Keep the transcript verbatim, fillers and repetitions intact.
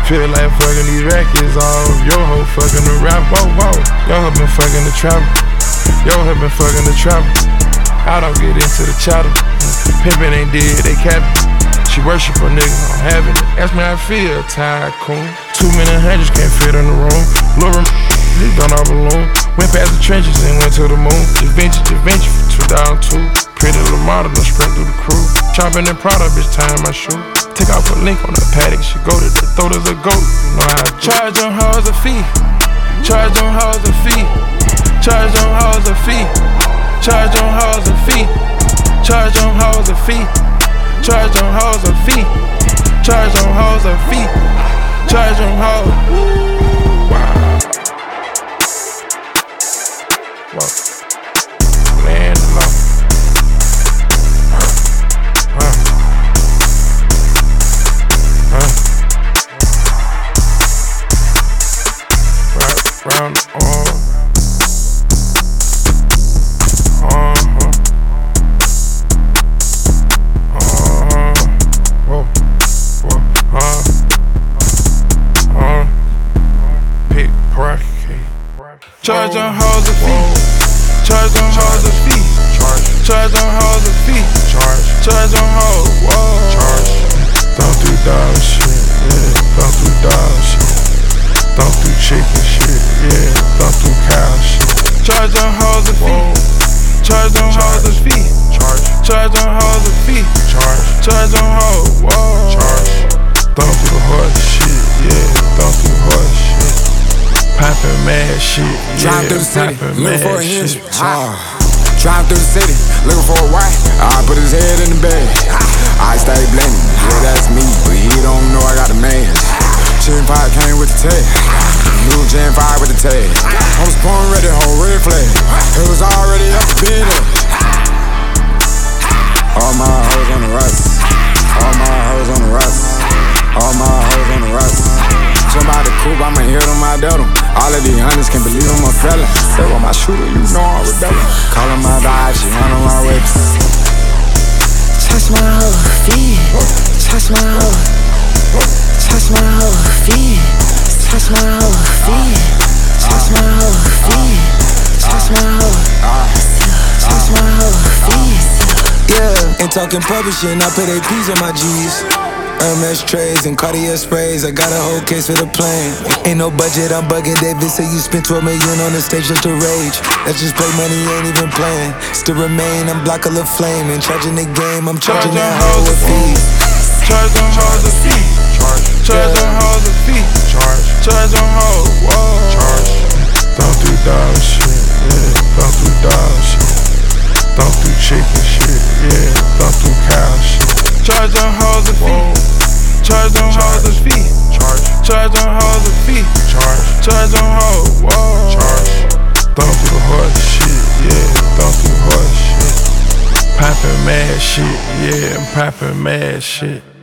Feel like fucking these rackets off. Yo ho fucking the rap, whoa, whoa. Yo ho been fucking the trapper. Yo ho been fucking the trapper. I don't get into the chatter. Pimpin' ain't dead, they capping. She worship a nigga, I'm having it. Ask me how I feel, tycoon. Too many hundreds can't fit in the room. Lil' he done all balloon. Went past the trenches and went to the moon. Da Vinci, Da Vinci for two thousand two. Pretty little model, done sprint through the crew. Chopping and Prada, bitch, tying my shoe. Take off a link on the paddock, she go to the throat as a goat. You know how I do. Charge on hoes a fee. Charge on hoes a fee. Charge on hoes a fee. Charge on hoes a fee. Charge on hoes a fee. Charge on hoes a fee. Charge on hoes a fee. Charge on hoes. Wow. Wow. Land low. Huh. Huh. Right round the arm. Charge on hoes a fee. Charge on hoes a fee. Charge on hoes a fee. Charge on hoes. Whoa. Charge. Don't do dog shit. Yeah. Don't do dog shit. Don't do chicken shit. Yeah. Don't do cow shit. Charge on hoes a fee. Charge on hoes a fee. Charge on hoes a fee. Charge on hoes. Whoa. Charge. Don't do horse shit. Yeah. Don't do horse shit. Poppin' mad shit, yeah. Drive through the city, looking for a hinge. Ah. Drive through the city, looking for a white. I put his head in the bed. I stay blending, yeah, that's me, but he don't know I got a man. Chicken pot came with the tag. New Gen five with the tag. I'm spawn ready, whole red flag. It was already up to being there. All my hoes on the rust. All my hoes on the rust. All my hoes on the rust. Jump out the coupe, I'ma hit him, I dealt him. All of these hunters can believe I'm a fella. Step on my shooter, you know I'm rebelling. Callin' my dog, she handle my whips. Touch my hoe, feet. Touch my hoe. Touch my hoe, feet. Touch my hoe, feet. Touch my hoe, feet. Touch my hoe. Touch my hoe, feet. Yeah, ain't talking publishing, I put A Ps on my G's. Hermes trays and Cartier sprays, I got a whole case for the plane. Ain't no budget, I'm bugging. David say you spent twelve million on the stage just to rage. Let's just play money, ain't even playing. Still remain, I'm block a little flame. And charging the game, I'm charging that hoe a fee. Charge on hoes a fee. Charge on hoes a fee. Charge on hoes, whoa. Charge. Don't do dog shit, yeah. Don't do dog shit. Don't do chicken shit, yeah. Don't do cow shit. Charge on hoes a fee. Charge on hoes a fee. Charge on hoes a fee. Charge on hoes. Whoa. Charge. Don't do the horse shit. Yeah. Don't do horse shit. Poppin' mad shit. Yeah. I'm poppin' mad shit.